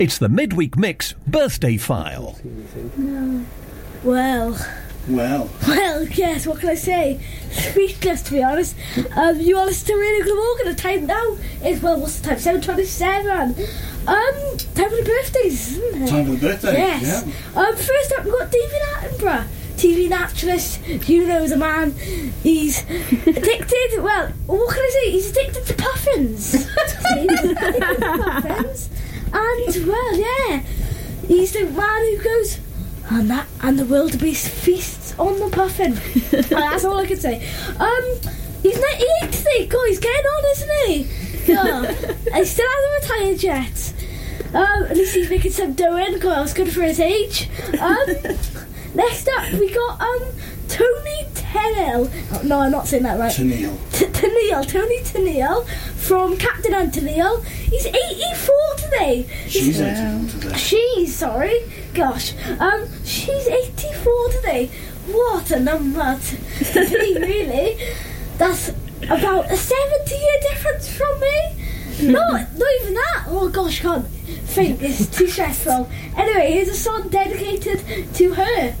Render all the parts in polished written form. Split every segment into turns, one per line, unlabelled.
It's the Midweek Mix birthday file.
No. Well, yes, what can I say? Speechless, to be honest. You are listening to Radio Good Morgan. The time now is, well, what's the time? 7:27. Time for the birthdays, isn't it?
Time for the birthdays,
yes.
yeah.
First up, we've got David Attenborough. TV naturalist, you know the man. He's addicted, well, what can I say? He's addicted to puffins. And, well, yeah, he's the man who goes, and the wildebeest feasts on the puffin. That's all I can say. He's 98 today. God, he's getting on, isn't he? God, he still hasn't retired yet. At least he's making some dough in. God, that's good for his age. Next up, we got Tony Tennille. Oh, no, I'm not saying that right.
Tennille.
Tony Tennille from Captain Tennille. He's 84 today.
She's 84 today.
She's 84 today. What a number to be, really. That's about a 70-year difference from me. Not even that. Oh gosh, can't think. It's too stressful. Anyway, here's a song dedicated to her.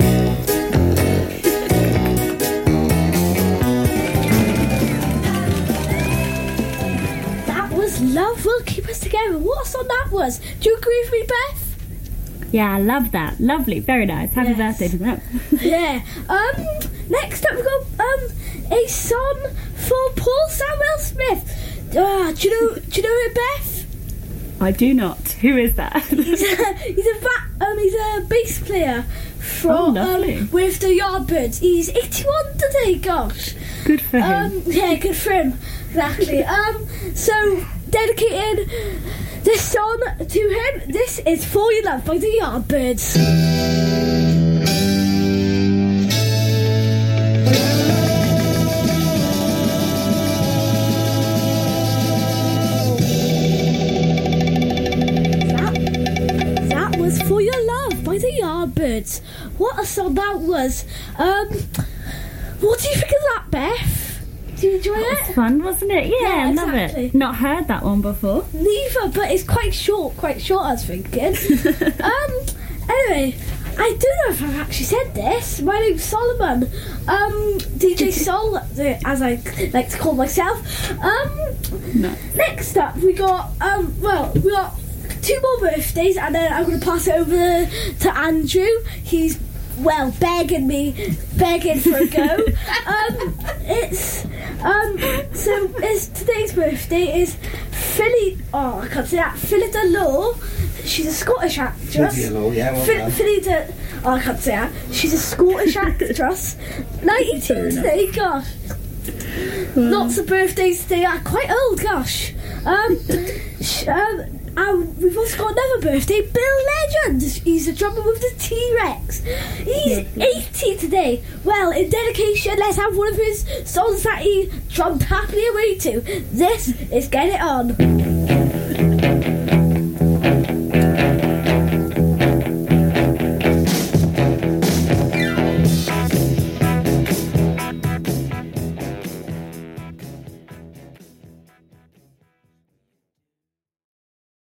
That was Love Will Keep Us Together. What a song that was. Do you agree with me, Beth?
Yeah, I love that. Lovely, very nice. Happy birthday to them.
Yeah. Next up, we've got a song for Paul Samuel Smith. Do you know her, Beth?
I do not. Who is that?
He's a bass player from with the Yardbirds. He's 81 today. Gosh.
Good for him.
Yeah, good for him. Exactly. So dedicated this song to him. This is For Your Love by the Yardbirds. For Your Love by the Yardbirds. What a song that was. What do you think of that, Beth? Do you enjoy it?
It was fun, wasn't it? Yeah, I love
exactly.
it. Not heard that one before.
Neither, but it's quite short, I was thinking. Anyway, I don't know if I've actually said this. My name's Solomon. DJ Sol, as I like to call myself.
No.
Next up, we got, we got 2 more birthdays, and then I'm going to pass it over to Andrew. He's, begging for a go. It's today's birthday is Philly. Oh, I can't say that. Philida Law. She's a Scottish actress.
Philida Law, yeah.
Philida. Oh, I can't say that. She's a Scottish actress. 92 today. Gosh. Lots of birthdays today. Quite old. Gosh. We've also got another birthday, Bill Legend. He's a drummer with the T-Rex. He's 80 today. Well, in dedication, let's have one of his songs that he drummed happily away to. This is Get It On.